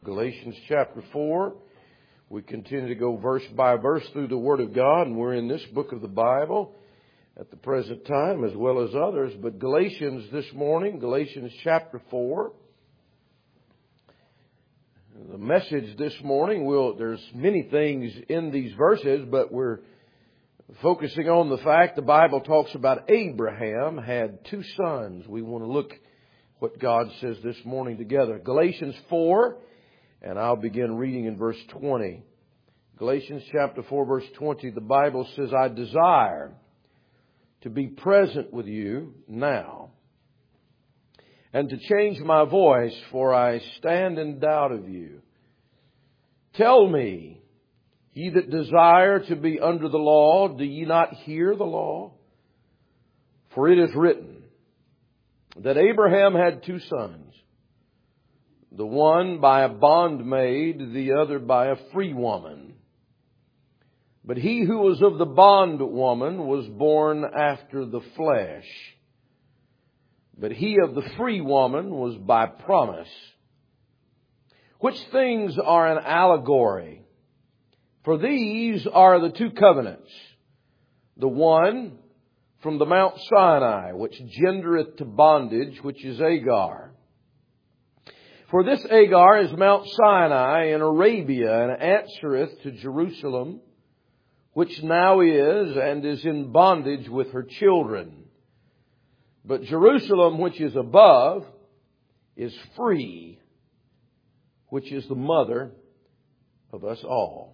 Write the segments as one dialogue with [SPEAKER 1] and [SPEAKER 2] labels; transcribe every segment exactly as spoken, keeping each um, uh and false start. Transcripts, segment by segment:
[SPEAKER 1] Galatians chapter four. We continue to go verse by verse through the Word of God, and we're in this book of the Bible at the present time as well as others. But Galatians this morning, Galatians chapter four. The message this morning, will there's many things in these verses, but we're focusing on the fact the Bible talks about Abraham had two sons. We want to look what God says this morning together. Galatians four. And I'll begin reading in verse twenty. Galatians chapter four, verse twenty, the Bible says, I desire to be present with you now, and to change my voice, for I stand in doubt of you. Tell me, ye that desire to be under the law, do ye not hear the law? For it is written that Abraham had two sons, the one by a bondmaid, the other by a free woman. But he who was of the bondwoman was born after the flesh, but he of the free woman was by promise. Which things are an allegory? For these are the two covenants, the one from the Mount Sinai, which gendereth to bondage, which is Agar. For this Agar is Mount Sinai in Arabia, and answereth to Jerusalem, which now is and is in bondage with her children. But Jerusalem, which is above, is free, which is the mother of us all.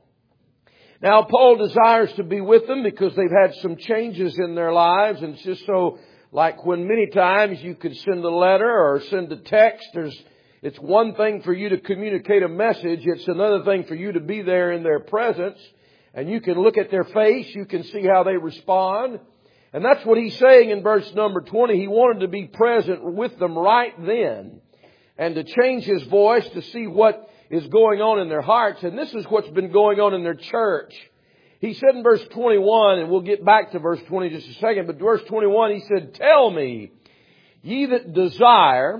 [SPEAKER 1] Now, Paul desires to be with them because they've had some changes in their lives, and it's just so like when many times you could send a letter or send a text, there's It's one thing for you to communicate a message. It's another thing for you to be there in their presence. And you can look at their face. You can see how they respond. And that's what he's saying in verse number twenty. He wanted to be present with them right then. And to change his voice to see what is going on in their hearts. And this is what's been going on in their church. He said in verse twenty-one, and we'll get back to verse twenty in just a second. But verse twenty-one, he said, Tell me, ye that desire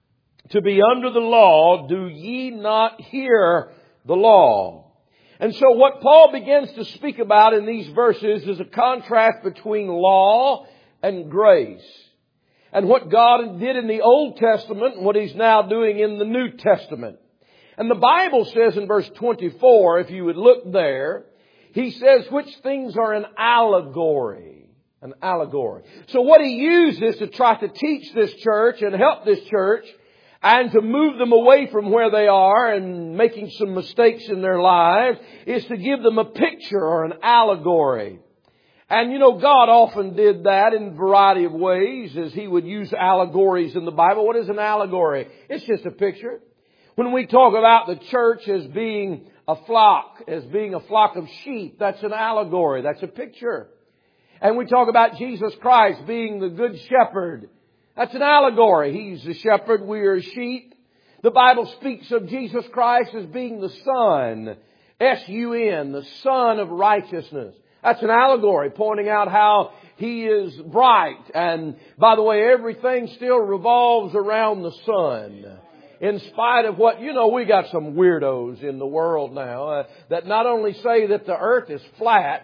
[SPEAKER 1] to be under the law, do ye not hear the law? And so what Paul begins to speak about in these verses is a contrast between law and grace. And what God did in the Old Testament and what He's now doing in the New Testament. And the Bible says in verse twenty-four, if you would look there, He says which things are an allegory. An allegory. So what He uses to try to teach this church and help this church and to move them away from where they are and making some mistakes in their lives is to give them a picture or an allegory. And you know, God often did that in a variety of ways as He would use allegories in the Bible. What is an allegory? It's just a picture. When we talk about the church as being a flock, as being a flock of sheep, that's an allegory. That's a picture. And we talk about Jesus Christ being the good shepherd. That's an allegory. He's the shepherd. We are sheep. The Bible speaks of Jesus Christ as being the Son. S U N, the Son of righteousness. That's an allegory pointing out how He is bright. And by the way, everything still revolves around the sun. In spite of what, you know, we got some weirdos in the world now uh, that not only say that the earth is flat.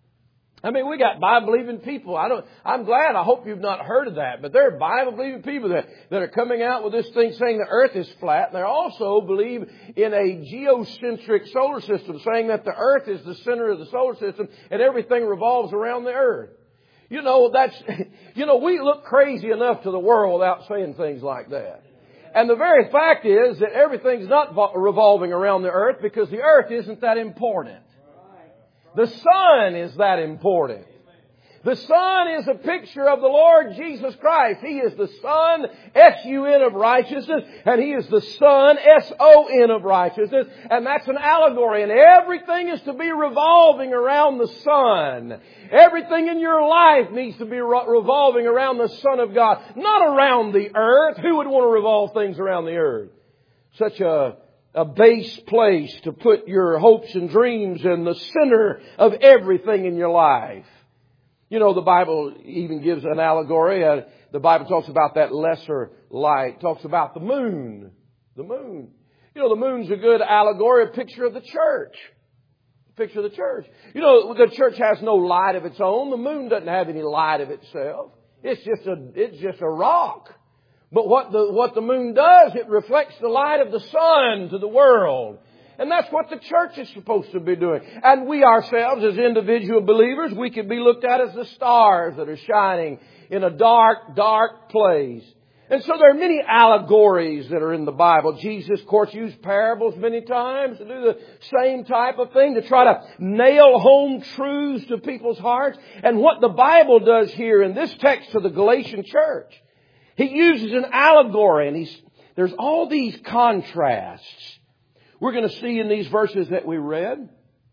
[SPEAKER 1] I mean, we got Bible-believing people. I don't, I'm glad. I hope you've not heard of that. But there are Bible-believing people that, that are coming out with this thing saying the earth is flat. And they also believe in a geocentric solar system, saying that the earth is the center of the solar system and everything revolves around the earth. You know, that's, you know, we look crazy enough to the world without saying things like that. And the very fact is that everything's not revolving around the earth because the earth isn't that important. The sun is that important. The Son is a picture of the Lord Jesus Christ. He is the Son, S U N of righteousness, and He is the Son, S O N of righteousness, and that's an allegory. And everything is to be revolving around the Son. Everything in your life needs to be revolving around the Son of God, not around the earth. Who would want to revolve things around the earth? Such a A base place to put your hopes and dreams in the center of everything in your life. You know, the Bible even gives an allegory. Uh, the Bible talks about that lesser light. Talks about the moon. The moon. You know, the moon's a good allegory, a picture of the church. A picture of the church. You know, the church has no light of its own. The moon doesn't have any light of itself. It's just a, it's just a rock. But what the, what the moon does, it reflects the light of the sun to the world. And that's what the church is supposed to be doing. And we ourselves, as individual believers, we can be looked at as the stars that are shining in a dark, dark place. And so there are many allegories that are in the Bible. Jesus, of course, used parables many times to do the same type of thing, to try to nail home truths to people's hearts. And what the Bible does here in this text to the Galatian church, he uses an allegory, and he's, there's all these contrasts we're going to see in these verses that we read.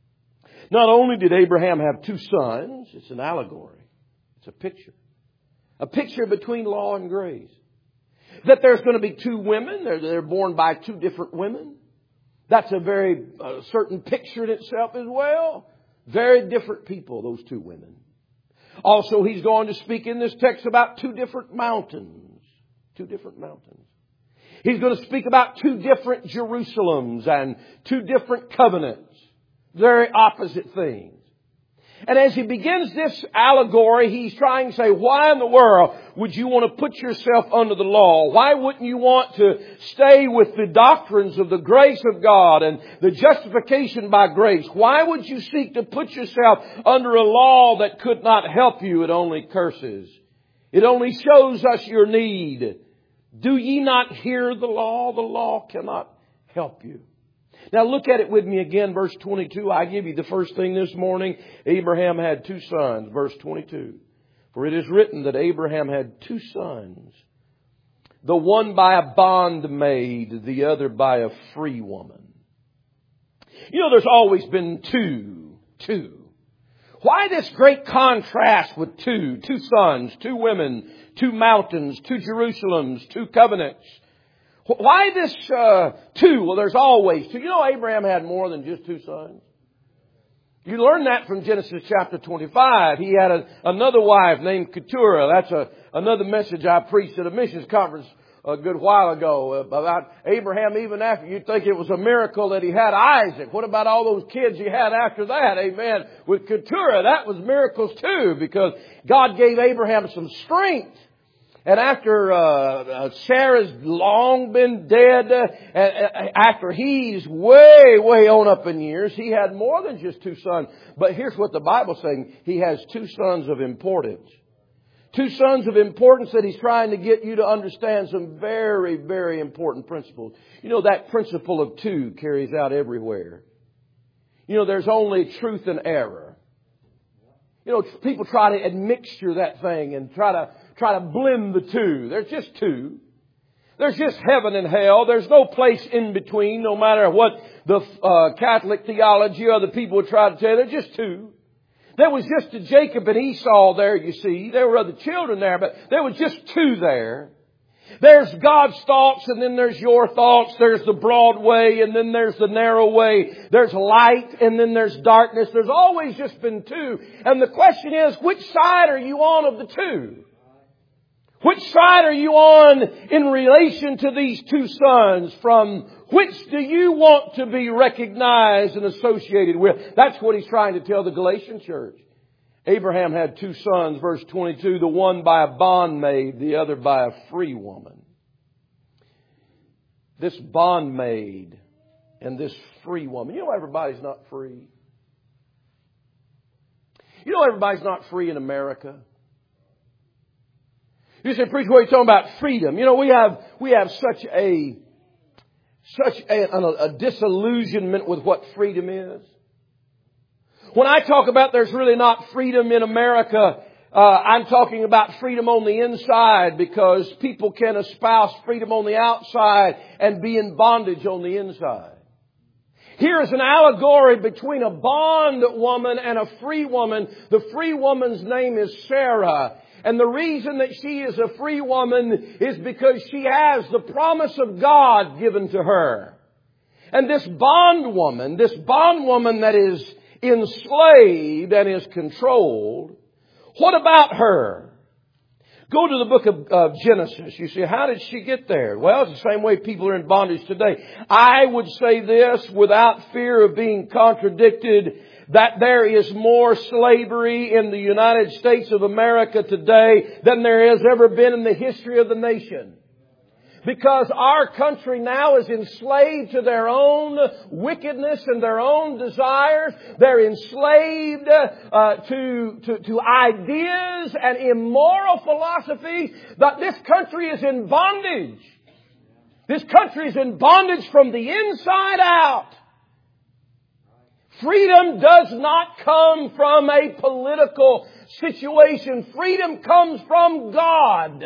[SPEAKER 1] Not only did Abraham have two sons, it's an allegory. It's a picture. A picture between law and grace. That there's going to be two women. They're, they're born by two different women. That's a very uh, certain picture in itself as well. Very different people, those two women. Also, he's going to speak in this text about two different mountains. Two different mountains. He's going to speak about two different Jerusalems and two different covenants. Very opposite things. And as he begins this allegory, he's trying to say, why in the world would you want to put yourself under the law? Why wouldn't you want to stay with the doctrines of the grace of God and the justification by grace? Why would you seek to put yourself under a law that could not help you? It only curses. It only shows us your need. Do ye not hear the law? The law cannot help you. Now look at it with me again, verse twenty-two. I give you the first thing this morning. Abraham had two sons, verse twenty-two. For it is written that Abraham had two sons, the one by a bondmaid, the other by a free woman. You know, there's always been two, two. Why this great contrast with two? Two sons, two women, two mountains, two Jerusalems, two covenants. Why this uh, two? Well, there's always two. You know, Abraham had more than just two sons. You learn that from Genesis chapter twenty-five. He had a, another wife named Keturah. That's a, another message I preached at a missions conference a good while ago about Abraham. Even after, you'd think it was a miracle that he had Isaac. What about all those kids he had after that? Amen. With Keturah, that was miracles too, because God gave Abraham some strength. And after uh, Sarah's long been dead, uh, after he's way, way on up in years, he had more than just two sons. But here's what the Bible's saying. He has two sons of importance. Two sons of importance that he's trying to get you to understand some very, very important principles. You know, that principle of two carries out everywhere. You know, there's only truth and error. You know, people try to admixture that thing and try to Try to blend the two. There's just two. There's just heaven and hell. There's no place in between, no matter what the uh, Catholic theology or the people try to tell you. There's just two. There was just a Jacob and Esau there, you see. There were other children there, but there was just two there. There's God's thoughts, and then there's your thoughts. There's the broad way, and then there's the narrow way. There's light, and then there's darkness. There's always just been two. And the question is, which side are you on of the two? Which side are you on in relation to these two sons? From which do you want to be recognized and associated with? That's what he's trying to tell the Galatian church. Abraham had two sons, verse twenty-two, the one by a bondmaid, the other by a free woman. This bondmaid and this free woman. You know, everybody's not free. You know, everybody's not free in America. You say, preacher, what are you talking about? Freedom. You know, we have we have such a such a, a, a disillusionment with what freedom is. When I talk about there's really not freedom in America, uh, I'm talking about freedom on the inside, because people can espouse freedom on the outside and be in bondage on the inside. Here is an allegory between a bond woman and a free woman. The free woman's name is Sarah. And the reason that she is a free woman is because she has the promise of God given to her. And this bondwoman, this bondwoman that is enslaved and is controlled, what about her? Go to the book of uh, Genesis. You see, how did she get there? Well, it's the same way people are in bondage today. I would say this without fear of being contradicted, that there is more slavery in the United States of America today than there has ever been in the history of the nation. Because our country now is enslaved to their own wickedness and their own desires. They're enslaved uh, to, to, to ideas and immoral philosophies. That this country is in bondage. This country is in bondage from the inside out. Freedom does not come from a political situation. Freedom comes from God.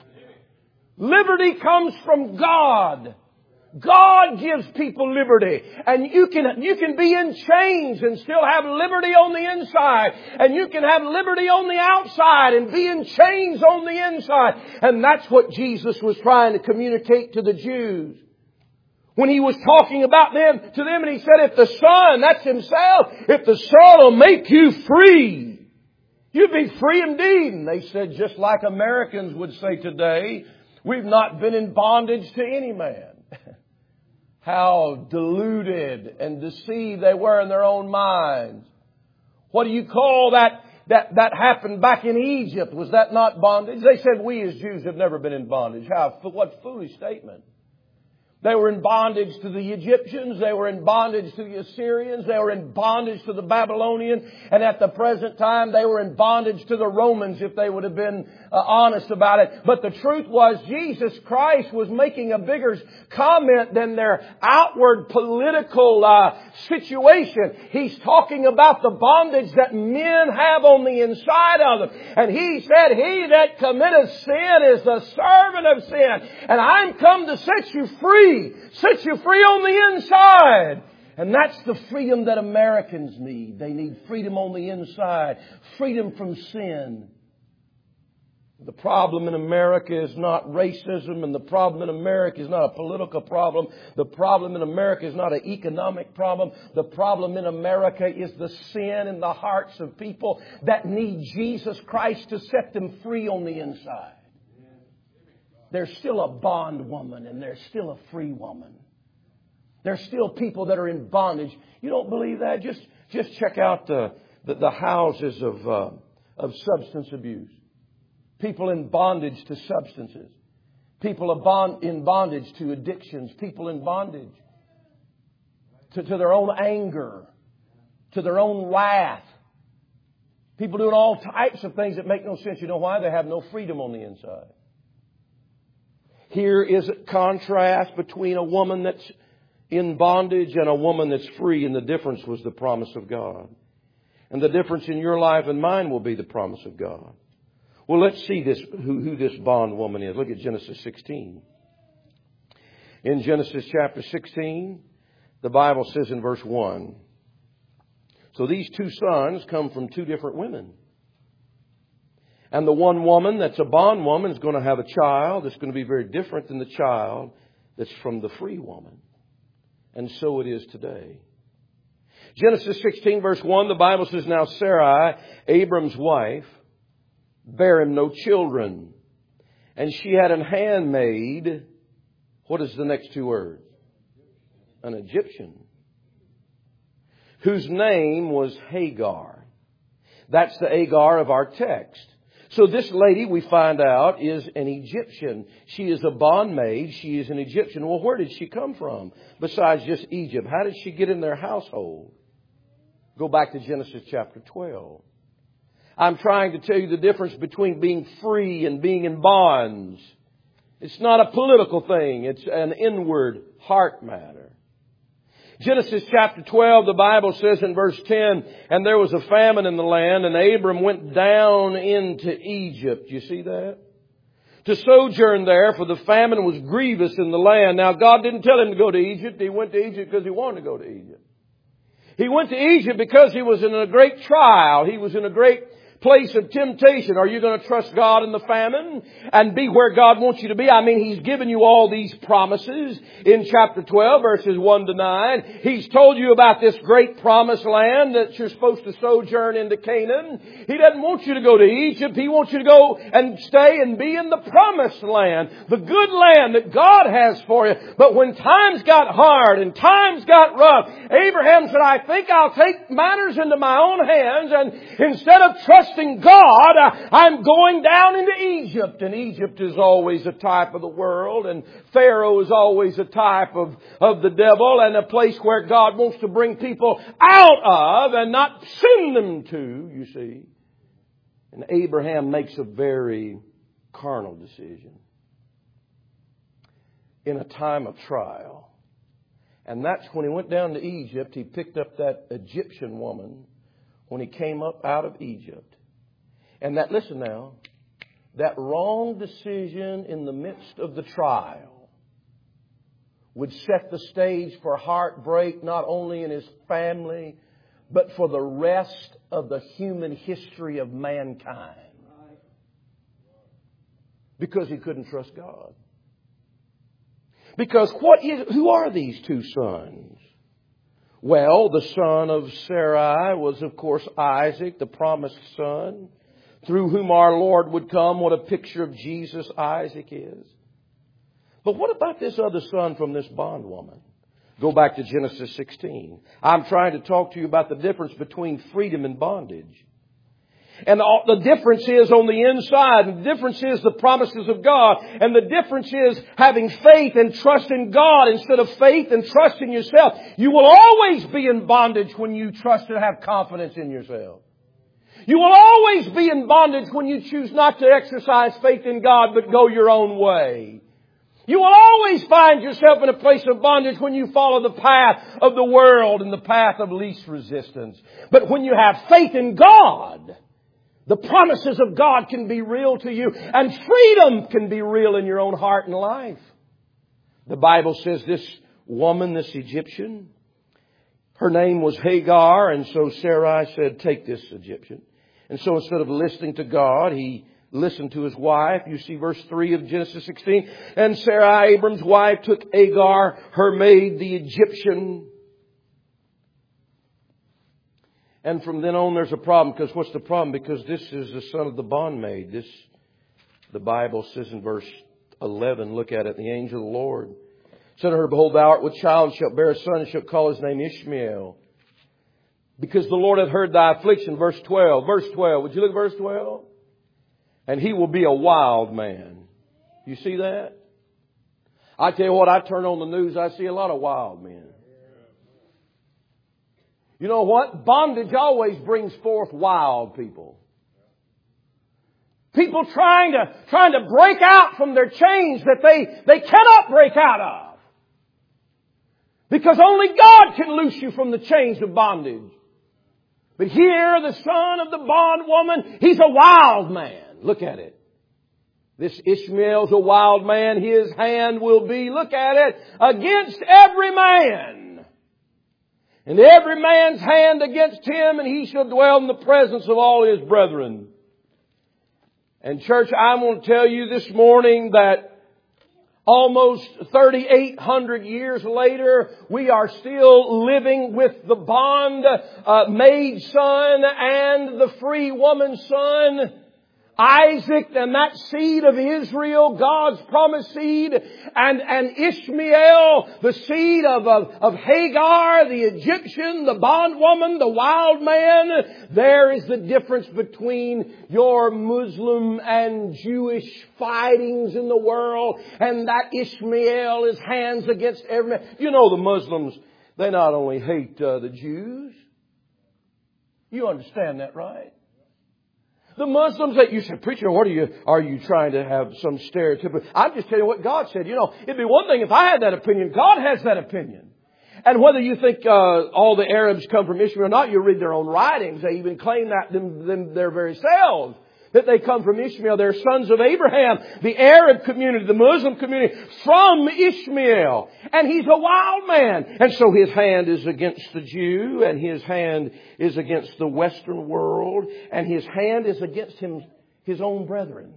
[SPEAKER 1] Liberty comes from God. God gives people liberty. And you can, you can be in chains and still have liberty on the inside. And you can have liberty on the outside and be in chains on the inside. And that's what Jesus was trying to communicate to the Jews. When He was talking about them, to them, and He said, if the Son, that's Himself, if the Son will make you free, you'll be free indeed. And they said, just like Americans would say today, we've not been in bondage to any man. How deluded and deceived they were in their own minds. What do you call that, that, that happened back in Egypt? Was that not bondage? They said, we as Jews have never been in bondage. How, what foolish statement. They were in bondage to the Egyptians. They were in bondage to the Assyrians. They were in bondage to the Babylonians. And at the present time, they were in bondage to the Romans, if they would have been uh, honest about it. But the truth was, Jesus Christ was making a bigger comment than their outward political uh, situation. He's talking about the bondage that men have on the inside of them. And He said, he that committeth sin is the servant of sin. And I'm come to set you free. Set you free on the inside. And that's the freedom that Americans need. They need freedom on the inside. Freedom from sin. The problem in America is not racism, and the problem in America is not a political problem. The problem in America is not an economic problem. The problem in America is the sin in the hearts of people that need Jesus Christ to set them free on the inside. There's still a bondwoman and there's still a free woman. There's still people that are in bondage. You don't believe that? Just just check out the the, the houses of uh, of substance abuse. People in bondage to substances. People are bond, in bondage to addictions. People in bondage to, to their own anger, to their own wrath. People doing all types of things that make no sense. You know why? They have no freedom on the inside. Here is a contrast between a woman that's in bondage and a woman that's free. And the difference was the promise of God. And the difference in your life and mine will be the promise of God. Well, let's see this, who, who this bondwoman is. Look at Genesis sixteen. In Genesis chapter sixteen, the Bible says in verse one, so these two sons come from two different women. And the one woman that's a bondwoman is going to have a child that's going to be very different than the child that's from the free woman. And so it is today. Genesis sixteen verse one, the Bible says, now Sarai, Abram's wife, bare him no children. And she had an handmaid. What is the next two words? An Egyptian. Whose name was Hagar. That's the Hagar of our text. So this lady, we find out, is an Egyptian. She is a bondmaid. She is an Egyptian. Well, where did she come from besides just Egypt? How did she get in their household? Go back to Genesis chapter twelve. I'm trying to tell you the difference between being free and being in bonds. It's not a political thing. It's an inward heart matter. Genesis chapter twelve, the Bible says in verse ten, and there was a famine in the land, and Abram went down into Egypt. You see that? To sojourn there, for the famine was grievous in the land. Now, God didn't tell him to go to Egypt. He went to Egypt because he wanted to go to Egypt. He went to Egypt because he was in a great trial. He was in a great place of temptation? Are you going to trust God in the famine and be where God wants you to be? I mean, He's given you all these promises in chapter twelve, verses one to nine. He's told you about this great promised land that you're supposed to sojourn into Canaan. He doesn't want you to go to Egypt. He wants you to go and stay and be in the promised land, the good land that God has for you. But when times got hard and times got rough, Abraham said, I think I'll take matters into my own hands, and instead of trusting God, I'm going down into Egypt. And Egypt is always a type of the world, and Pharaoh is always a type of, of the devil, and a place where God wants to bring people out of and not send them to, you see. And Abraham makes a very carnal decision in a time of trial. And that's when he went down to Egypt. He picked up that Egyptian woman when he came up out of Egypt. And that, listen now, that wrong decision in the midst of the trial would set the stage for heartbreak not only in his family, but for the rest of the human history of mankind. Because he couldn't trust God. Because what is, who are these two sons? Well, the son of Sarai was, of course, Isaac, the promised son, through whom our Lord would come. What a picture of Jesus Isaac is. But what about this other son from this bondwoman? Go back to Genesis sixteen. I'm trying to talk to you about the difference between freedom and bondage. And the difference is on the inside. And the difference is the promises of God. And the difference is having faith and trust in God instead of faith and trust in yourself. You will always be in bondage when you trust and have confidence in yourself. You will always be in bondage when you choose not to exercise faith in God but go your own way. You will always find yourself in a place of bondage when you follow the path of the world and the path of least resistance. But when you have faith in God, the promises of God can be real to you, and freedom can be real in your own heart and life. The Bible says this woman, this Egyptian, her name was Hagar, and so Sarai said, take this Egyptian. And so instead of listening to God, he listened to his wife. You see verse three of Genesis sixteen. And Sarai, Abram's wife, took Hagar, her maid, the Egyptian. And from then on there's a problem. Because what's the problem? Because this is the son of the bondmaid. This, the Bible says in verse eleven, look at it. The angel of the Lord said to her, behold, thou art with child, and shalt bear a son, and shalt call his name Ishmael. Because the Lord hath heard thy affliction. Verse twelve. Verse twelve. Would you look at verse twelve? And he will be a wild man. You see that? I tell you what, I turn on the news, I see a lot of wild men. You know what? Bondage always brings forth wild people. People trying to, trying to break out from their chains that they, they cannot break out of. Because only God can loose you from the chains of bondage. But here, the son of the bondwoman, he's a wild man. Look at it. This Ishmael's a wild man. His hand will be, look at it, against every man. And every man's hand against him, and he shall dwell in the presence of all his brethren. And church, I want to tell you this morning that almost thirty-eight hundred years later, we are still living with the bond uh, maid son and the free woman's son, Isaac, and that seed of Israel, God's promised seed, and, and Ishmael, the seed of, of, of Hagar, the Egyptian, the bondwoman, the wild man. There is the difference between your Muslim and Jewish fightings in the world, and that Ishmael is hands against every man. You know the Muslims, they not only hate uh, the Jews. You understand that, right? The Muslims that you say, preacher, what are you, are you trying to have some stereotype? I'm just telling you what God said. You know, it'd be one thing if I had that opinion. God has that opinion. And whether you think uh, all the Arabs come from Ishmael or not, you read their own writings. They even claim that them, them their very selves. that they come from Ishmael. They're sons of Abraham, the Arab community, the Muslim community, from Ishmael. And he's a wild man. And so his hand is against the Jew, and his hand is against the Western world, and his hand is against him, his own brethren.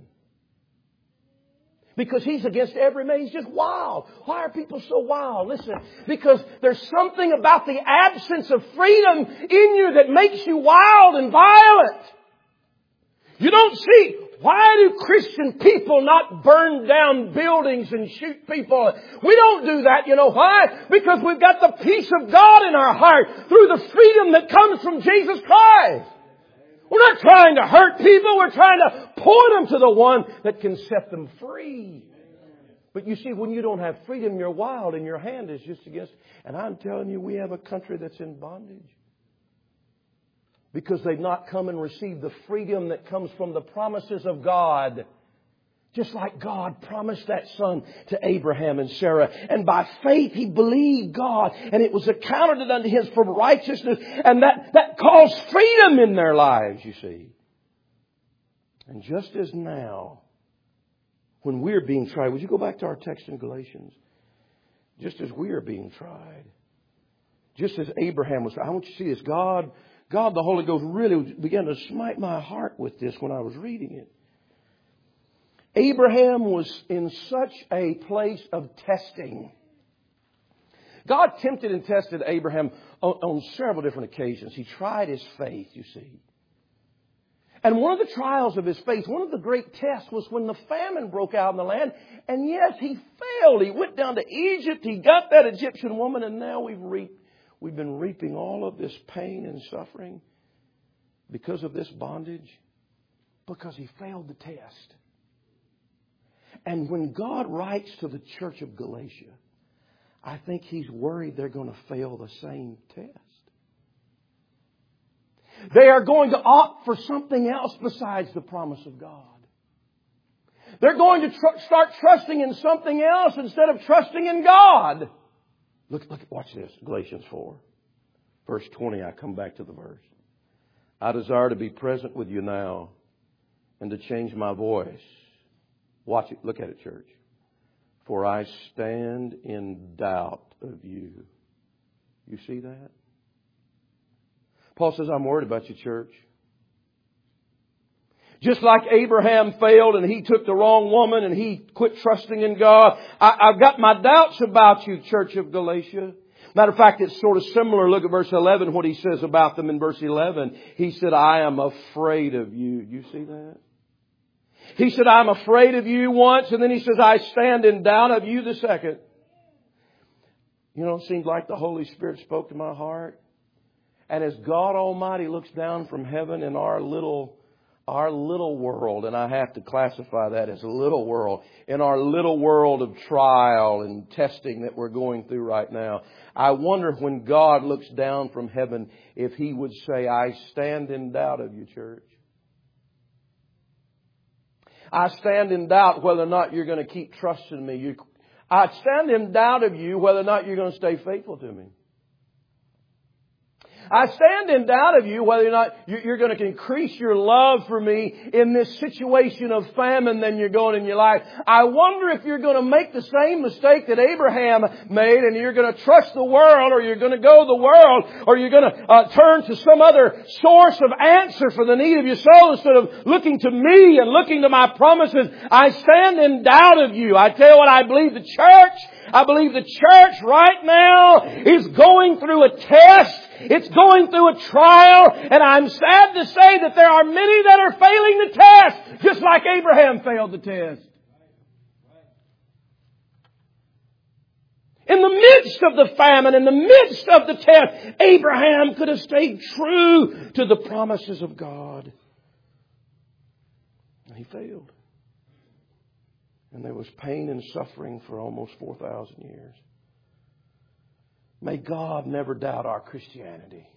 [SPEAKER 1] Because he's against every man. He's just wild. Why are people so wild? Listen, because there's something about the absence of freedom in you that makes you wild and violent. You don't see, why do Christian people not burn down buildings and shoot people? We don't do that. You know why? Because we've got the peace of God in our heart through the freedom that comes from Jesus Christ. We're not trying to hurt people. We're trying to point them to the one that can set them free. But you see, when you don't have freedom, you're wild and your hand is just against. And I'm telling you, we have a country that's in bondage. Because they've not come and received the freedom that comes from the promises of God. Just like God promised that son to Abraham and Sarah. And by faith he believed God. And it was accounted unto him for righteousness. And that, that caused freedom in their lives, you see. And just as now, when we're being tried. Would you go back to our text in Galatians? Just as we are being tried. Just as Abraham was. I want you to see this. God, God the Holy Ghost really began to smite my heart with this when I was reading it. Abraham was in such a place of testing. God tempted and tested Abraham on, on several different occasions. He tried his faith, you see. And one of the trials of his faith, one of the great tests was when the famine broke out in the land. And yes, he failed. He went down to Egypt. He got that Egyptian woman. And now we've reaped, we've been reaping all of this pain and suffering because of this bondage. Because he failed the test. And when God writes to the church of Galatia, I think He's worried they're going to fail the same test. They are going to opt for something else besides the promise of God. They're going to tr- start trusting in something else instead of trusting in God. Look, look, watch this. Galatians four, verse twenty. I come back to the verse. I desire to be present with you now and to change my voice. Watch it. Look at it, church. For I stand in doubt of you. You see that? Paul says, I'm worried about you, church. Just like Abraham failed and he took the wrong woman and he quit trusting in God. I, I've got my doubts about you, church of Galatia. Matter of fact, it's sort of similar. Look at verse eleven, what he says about them in verse eleven. He said, I am afraid of you. You see that? He said, I'm afraid of you once. And then he says, I stand in doubt of you the second. You know, it seems like the Holy Spirit spoke to my heart. And as God Almighty looks down from heaven in our little, our little world, and I have to classify that as a little world, in our little world of trial and testing that we're going through right now, I wonder when God looks down from heaven if He would say, I stand in doubt of you, church. I stand in doubt whether or not you're going to keep trusting me. You, I stand in doubt of you whether or not you're going to stay faithful to me. I stand in doubt of you whether or not you're going to increase your love for me in this situation of famine than you're going in your life. I wonder if you're going to make the same mistake that Abraham made and you're going to trust the world, or you're going to go the world, or you're going to uh, turn to some other source of answer for the need of your soul instead of looking to me and looking to my promises. I stand in doubt of you. I tell you what, I believe the church, I believe the church right now is going through a test. It's going through a trial, and I'm sad to say that there are many that are failing the test, just like Abraham failed the test. In the midst of the famine, in the midst of the test, Abraham could have stayed true to the promises of God. And he failed. And there was pain and suffering for almost four thousand years. May God never doubt our Christianity.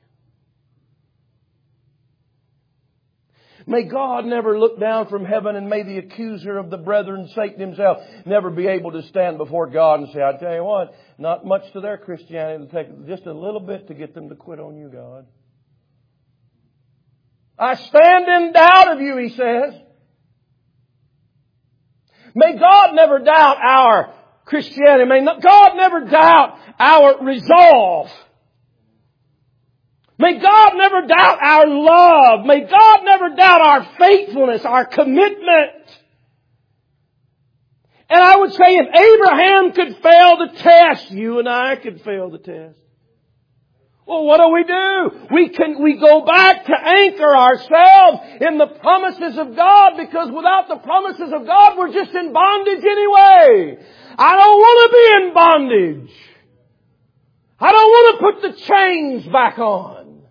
[SPEAKER 1] May God never look down from heaven, and may the accuser of the brethren, Satan himself, never be able to stand before God and say, I tell you what, not much to their Christianity. It'll take just a little bit to get them to quit on you, God. I stand in doubt of you, he says. May God never doubt our Christianity. May God never doubt our resolve. May God never doubt our love. May God never doubt our faithfulness, our commitment. And I would say if Abraham could fail the test, you and I could fail the test. Well, what do we do? We can, we go back to anchor ourselves in the promises of God, because without the promises of God, we're just in bondage anyway. I don't want to be in bondage. I don't want to put the chains back on.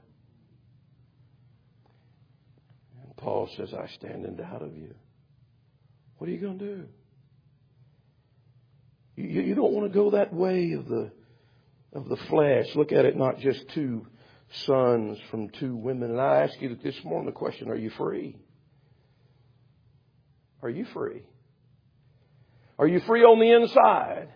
[SPEAKER 1] And Paul says, I stand in doubt of you. What are you going to do? You, you don't want to go that way of the of the flesh. Look at it, not just two sons from two women. And I ask you this morning the question, are you free? Are you free? Are you free on the inside?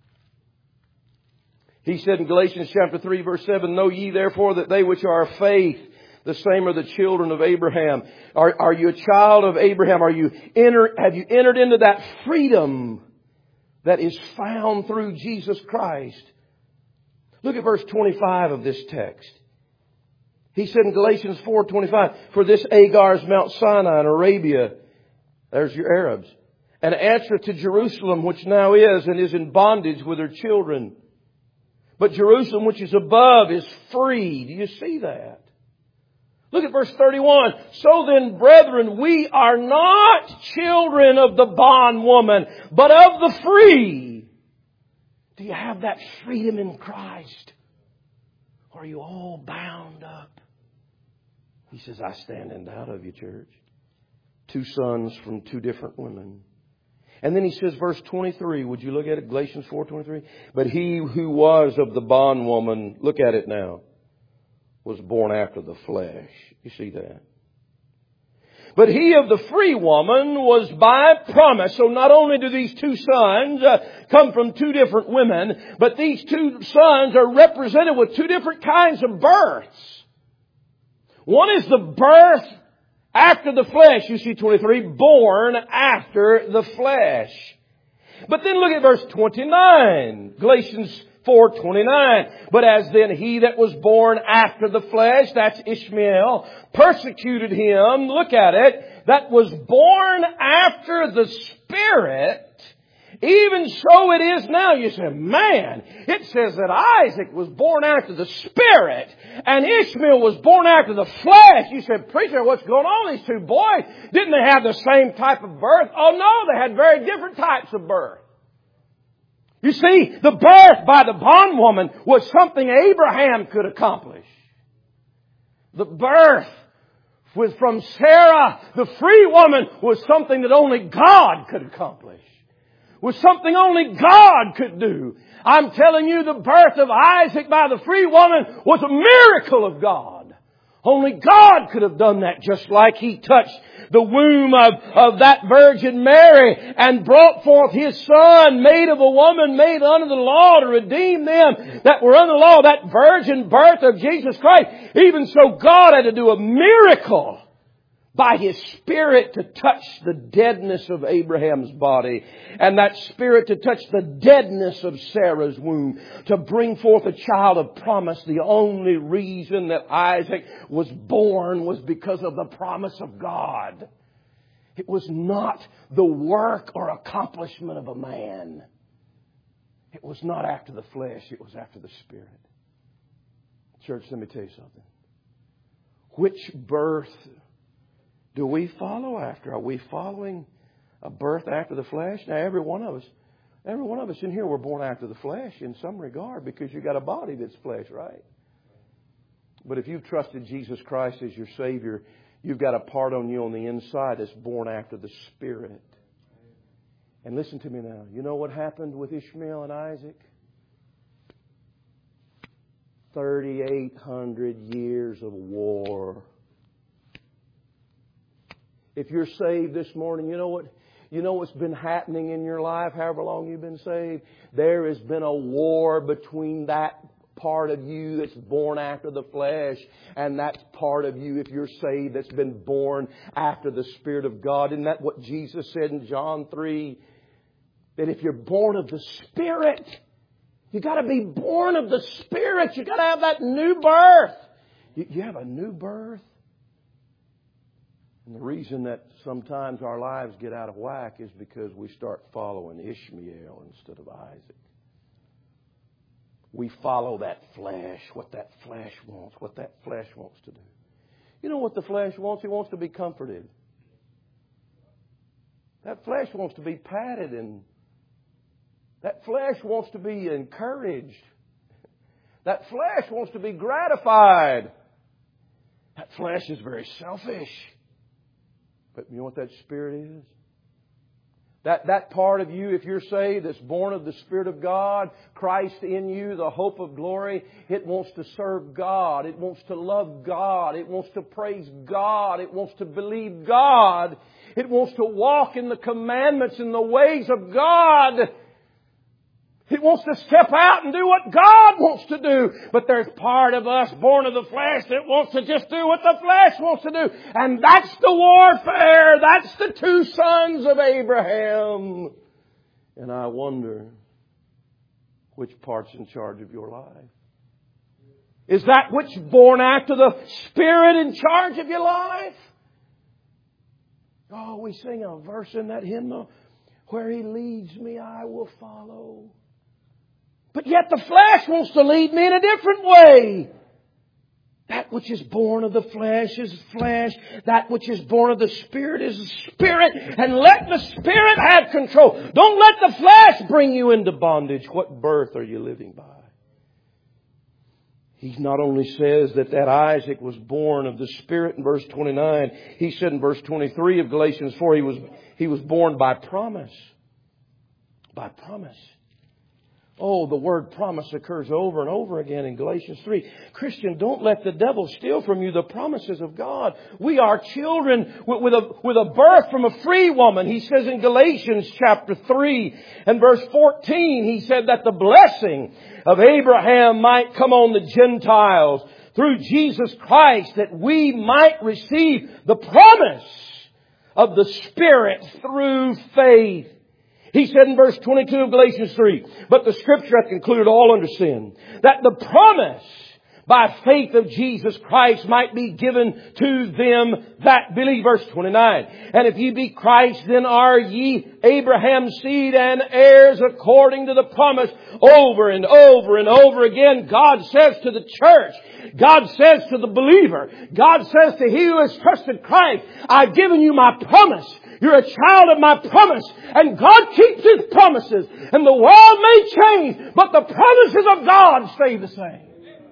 [SPEAKER 1] He said in Galatians chapter three verse seven, know ye therefore that they which are of faith, the same are the children of Abraham. Are, are you a child of Abraham? Are you enter, have you entered into that freedom that is found through Jesus Christ? Look at verse twenty-five of this text. He said in Galatians four twenty-five, for this Agar is Mount Sinai in Arabia. There's your Arabs. And answereth to Jerusalem, which now is and is in bondage with her children. But Jerusalem, which is above, is free. Do you see that? Look at verse thirty-one. So then, brethren, we are not children of the bondwoman, but of the free. Do you have that freedom in Christ? Or are you all bound up? He says, I stand in doubt of you, church. Two sons from two different women. And then he says, verse twenty-three, would you look at it? Galatians four twenty-three. But he who was of the bondwoman, look at it now, was born after the flesh. You see that? But he of the free woman was by promise. So not only do these two sons uh, come from two different women, but these two sons are represented with two different kinds of births. One is the birth after the flesh. You see twenty-three, born after the flesh. But then look at verse twenty-nine. Galatians four twenty-nine. But as then he that was born after the flesh, that's Ishmael, persecuted him, look at it, that was born after the Spirit, even so it is now. You say, man, it says that Isaac was born after the Spirit and Ishmael was born after the flesh. You said, preacher, what's going on? These two boys, didn't they have the same type of birth? Oh no, they had very different types of birth. You see, the birth by the bondwoman was something Abraham could accomplish. The birth with from Sarah, the free woman, was something that only God could accomplish. Was something only God could do. I'm telling you, the birth of Isaac by the free woman was a miracle of God. Only God could have done that, just like He touched the womb of, of that Virgin Mary and brought forth His Son, made of a woman, made under the law to redeem them that were under the law, that virgin birth of Jesus Christ. Even so, God had to do a miracle by His Spirit to touch the deadness of Abraham's body, and that Spirit to touch the deadness of Sarah's womb, to bring forth a child of promise. The only reason that Isaac was born was because of the promise of God. It was not the work or accomplishment of a man. It was not after the flesh, it was after the Spirit. Church, let me tell you something. Which birth do we follow after? Are we following a birth after the flesh? Now, every one of us, every one of us in here were born after the flesh in some regard, because you got a body that's flesh, right? But if you've trusted Jesus Christ as your Savior, you've got a part on you on the inside that's born after the Spirit. And listen to me now. You know what happened with Ishmael and Isaac? thirty-eight hundred years of war. If you're saved this morning, you know what? You know what's been happening in your life, however long you've been saved? There has been a war between that part of you that's born after the flesh and that part of you, if you're saved, that's been born after the Spirit of God. Isn't that what Jesus said in John three? that if you're born of the Spirit, you got to be born of the Spirit. You got to have that new birth. You, you have a new birth. And the reason that sometimes our lives get out of whack is because we start following Ishmael instead of Isaac. We follow that flesh, what that flesh wants, what that flesh wants to do. You know what the flesh wants? It wants to be comforted. That flesh wants to be patted, and that flesh wants to be encouraged. That flesh wants to be gratified. That flesh is very selfish. But you know what that Spirit is? That, that part of you, if you're saved, that's born of the Spirit of God, Christ in you, the hope of glory, it wants to serve God. It wants to love God. It wants to praise God. It wants to believe God. It wants to walk in the commandments and the ways of God. It wants to step out and do what God wants to do. But there's part of us born of the flesh that wants to just do what the flesh wants to do. And that's the warfare. That's the two sons of Abraham. And I wonder, which part's in charge of your life? Is that which born after the Spirit in charge of your life? Oh, we sing a verse in that hymn, where He leads me, I will follow. But yet the flesh wants to lead me in a different way. That which is born of the flesh is flesh. That which is born of the Spirit is Spirit. And let the Spirit have control. Don't let the flesh bring you into bondage. What birth are you living by? He not only says that that Isaac was born of the Spirit in verse twenty-nine. He said in verse twenty-three of Galatians four, he was, he was born by promise. By promise. Oh, the word promise occurs over and over again in Galatians three. Christian, don't let the devil steal from you the promises of God. We are children with a, with a birth from a free woman. He says in Galatians chapter three and verse fourteen, he said that the blessing of Abraham might come on the Gentiles through Jesus Christ, that we might receive the promise of the Spirit through faith. He said in verse twenty-two of Galatians three, but the Scripture hath concluded all under sin, that the promise by faith of Jesus Christ might be given to them that believe. Verse twenty-nine, and if ye be Christ, then are ye Abraham's seed and heirs according to the promise. Over and over and over again, God says to the church, God says to the believer, God says to he who has trusted Christ, I've given you my promise. You're a child of my promise. And God keeps His promises. And the world may change, but the promises of God stay the same.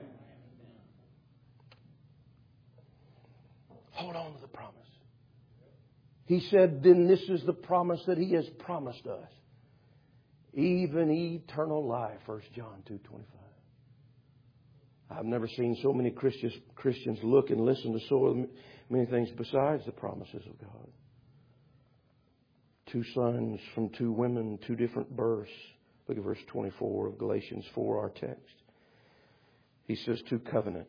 [SPEAKER 1] Hold on to the promise. He said, then this is the promise that He has promised us. Even eternal life. First John two twenty-five. I've never seen so many Christians, Christians look and listen to so many things besides the promises of God. Two sons from two women, two different births. Look at verse twenty-four of Galatians four, our text. He says two covenants.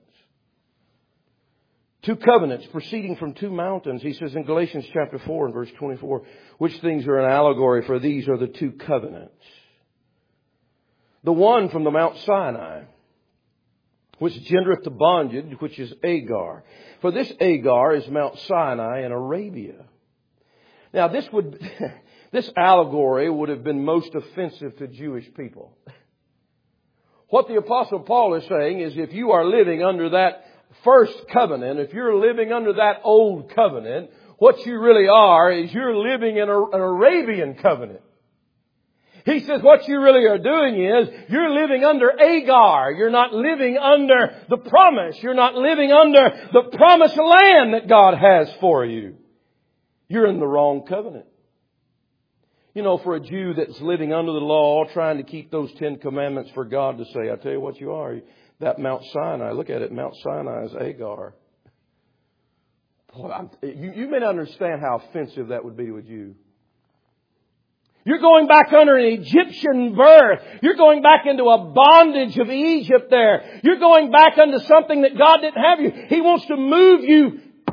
[SPEAKER 1] Two covenants proceeding from two mountains. He says in Galatians chapter four and verse twenty-four, which things are an allegory, for these are the two covenants. The one from the Mount Sinai, which gendereth to bondage, which is Agar. For this Agar is Mount Sinai in Arabia. Now this would, this allegory would have been most offensive to Jewish people. What the Apostle Paul is saying is if you are living under that first covenant, if you're living under that old covenant, what you really are is you're living in a, an Arabian covenant. He says what you really are doing is you're living under Agar. You're not living under the promise. You're not living under the promised land that God has for you. You're in the wrong covenant. You know, for a Jew that's living under the law, trying to keep those Ten Commandments, for God to say, I tell you what you are, that Mount Sinai, look at it, Mount Sinai is Agar. Boy, I'm, you, you may not understand how offensive that would be to a Jew. You're going back under an Egyptian birth. You're going back into a bondage of Egypt there. You're going back under something that God didn't have you. He wants to move you.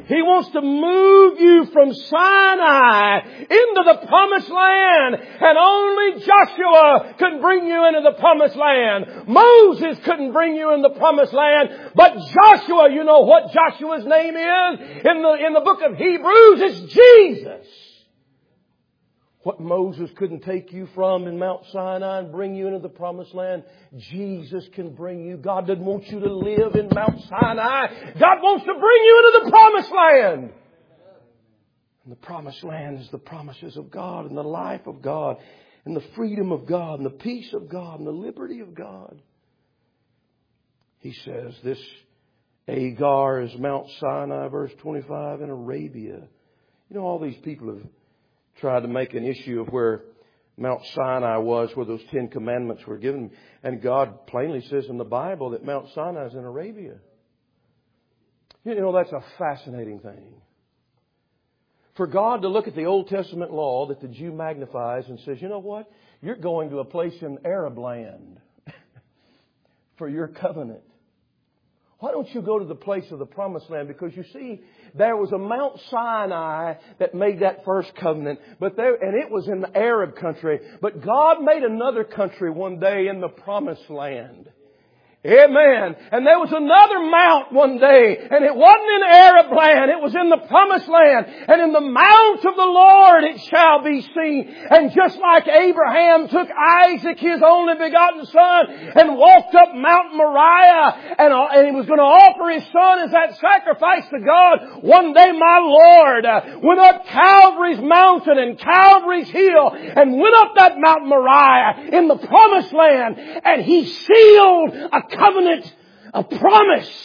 [SPEAKER 1] He wants to move you from Sinai into the promised land. And only Joshua could bring you into the promised land. Moses couldn't bring you in the promised land. But Joshua, you know what Joshua's name is? In the, in the book of Hebrews, it's Jesus. What Moses couldn't take you from in Mount Sinai and bring you into the promised land, Jesus can bring you. God doesn't want you to live in Mount Sinai. God wants to bring you into the promised land. And the promised land is the promises of God and the life of God and the freedom of God and the peace of God and the liberty of God. He says this Agar is Mount Sinai, verse twenty-five, in Arabia. You know, all these people have tried to make an issue of where Mount Sinai was, where those Ten Commandments were given. And God plainly says in the Bible that Mount Sinai is in Arabia. You know, that's a fascinating thing. For God to look at the Old Testament law that the Jew magnifies and says, you know what? You're going to a place in Arab land for your covenant. Why don't you go to the place of the promised land? Because you see, there was a Mount Sinai that made that first covenant, but there, and it was in the Arab country. But God made another country one day in the promised land. Amen. And there was another mount one day, and it wasn't in Arab land, it was in the promised land. And in the mount of the Lord it shall be seen. And just like Abraham took Isaac, his only begotten son, and walked up Mount Moriah, and, and he was going to offer his son as that sacrifice to God, one day my Lord went up Calvary's mountain and Calvary's hill, and went up that Mount Moriah in the promised land, and He sealed a covenant, a promise.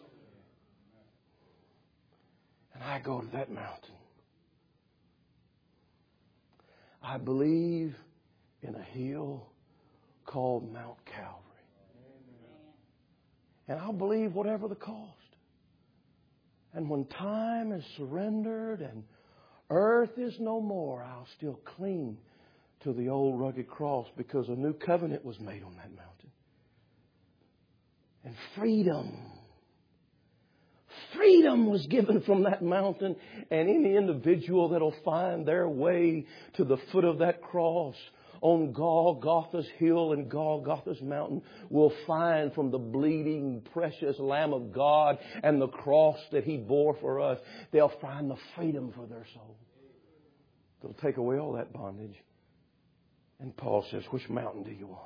[SPEAKER 1] And I go to that mountain. I believe in a hill called Mount Calvary. And I'll believe whatever the cost. And when time is surrendered and earth is no more, I'll still cling to the old rugged cross, because a new covenant was made on that mountain. And freedom. Freedom was given from that mountain. And any individual that'll find their way to the foot of that cross on Golgotha's hill and Golgotha's mountain will find from the bleeding, precious Lamb of God and the cross that He bore for us, they'll find the freedom for their soul. It'll take away all that bondage. And Paul says, which mountain do you want?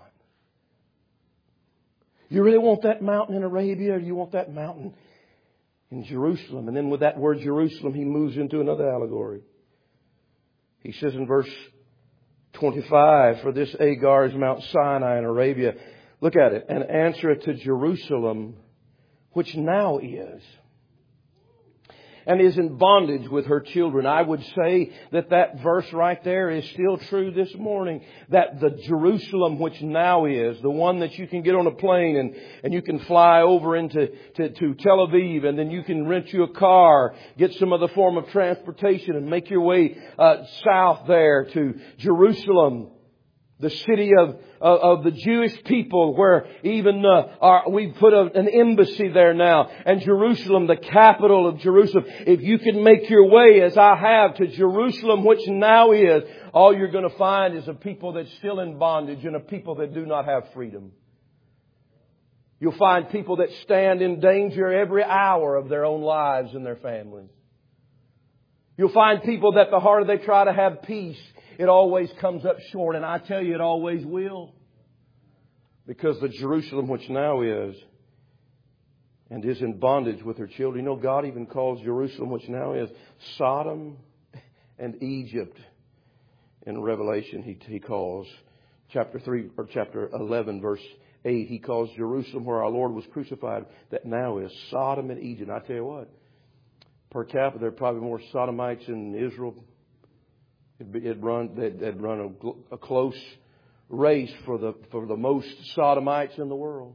[SPEAKER 1] You really want that mountain in Arabia, or do you want that mountain in Jerusalem? And then with that word Jerusalem, he moves into another allegory. He says in verse twenty-five, for this Agar is Mount Sinai in Arabia. Look at it. And answer it to Jerusalem, which now is, and is in bondage with her children. I would say that that verse right there is still true this morning. That the Jerusalem which now is, the one that you can get on a plane and, and you can fly over into to, to Tel Aviv, and then you can rent you a car, get some other form of transportation and make your way uh, south there to Jerusalem. The city of, of, of the Jewish people, where even uh, our, we've put a, an embassy there now. And Jerusalem, the capital of Jerusalem. If you can make your way, as I have, to Jerusalem, which now is, all you're going to find is a people that's still in bondage and a people that do not have freedom. You'll find people that stand in danger every hour of their own lives and their families. You'll find people that the harder they try to have peace, it always comes up short. And I tell you, it always will. Because the Jerusalem which now is, and is in bondage with her children. You know, God even calls Jerusalem which now is Sodom and Egypt. In Revelation, he, he calls chapter three or chapter eleven, verse eight. He calls Jerusalem, where our Lord was crucified, that now is Sodom and Egypt. And I tell you what, per capita, there are probably more Sodomites in Israel. It'd run, they'd run a, a close race for the for the most Sodomites in the world.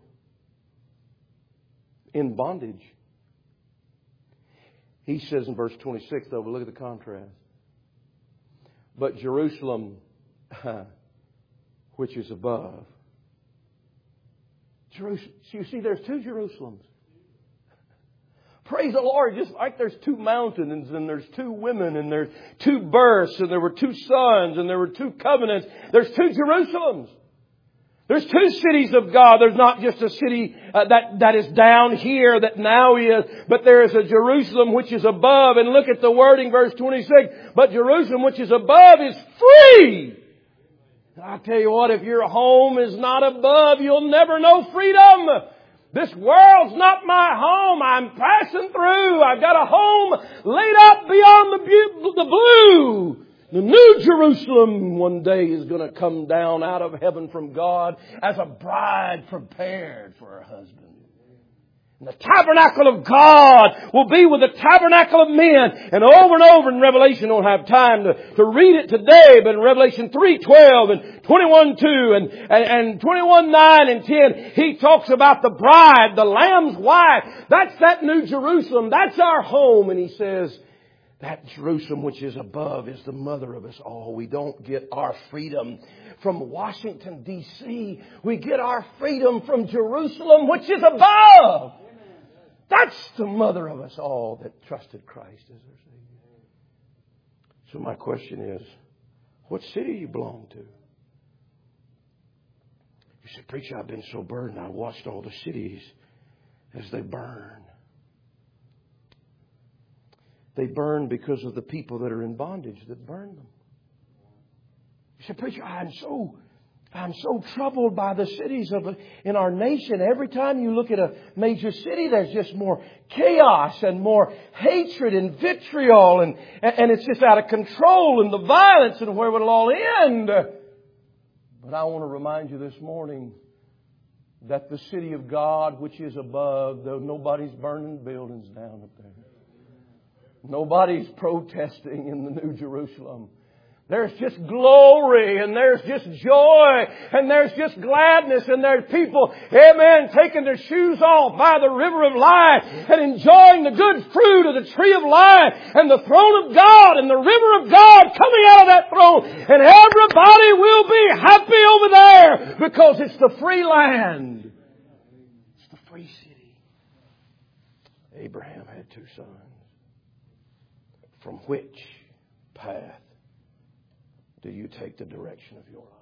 [SPEAKER 1] In bondage. He says in verse twenty-six, though, but look at the contrast. But Jerusalem, which is above. Jerusalem. You see, there's two Jerusalems.
[SPEAKER 2] Praise the Lord. Just like there's two mountains and there's two women and there's two births and there were two sons and there were two covenants. There's two Jerusalems. There's two cities of God. There's not just a city uh, that, that is down here that now is, but there is a Jerusalem which is above. And look at the wording, verse twenty-six. But Jerusalem which is above is free. I tell you what, if your home is not above, you'll never know freedom. This world's not my home. I'm passing through. I've got a home laid up beyond the, bu- the blue. The new Jerusalem one day is going to come down out of heaven from God as a bride prepared for her husband. And the tabernacle of God will be with the tabernacle of men. And over and over in Revelation, I don't have time to, to read it today, but in Revelation three twelve and twenty-one two and, and, and twenty-one nine and ten, he talks about the bride, the Lamb's wife. That's that new Jerusalem. That's our home. And he says, that Jerusalem which is above is the mother of us all. We don't get our freedom from Washington, D C We get our freedom from Jerusalem which is above. That's the mother of us all that trusted Christ as their Savior. So my question is, what city you belong to? You say, preacher, I've been so burdened. I watched all the cities as they burn. They burn because of the people that are in bondage that burn them. You say, preacher, I'm so, I'm so troubled by the cities of in our nation. Every time you look at a major city, there's just more chaos and more hatred and vitriol, and and it's just out of control, and the violence, and where will it all end? But I want to remind you this morning that the city of God, which is above, though nobody's burning buildings down up there. Nobody's protesting in the New Jerusalem. There's just glory and there's just joy and there's just gladness and there's people, amen, taking their shoes off by the river of life and enjoying the good fruit of the tree of life and the throne of God and the river of God coming out of that throne. And everybody will be happy over there because it's the free land. It's the free city. Abraham had two sons. From which path do you take the direction of your life?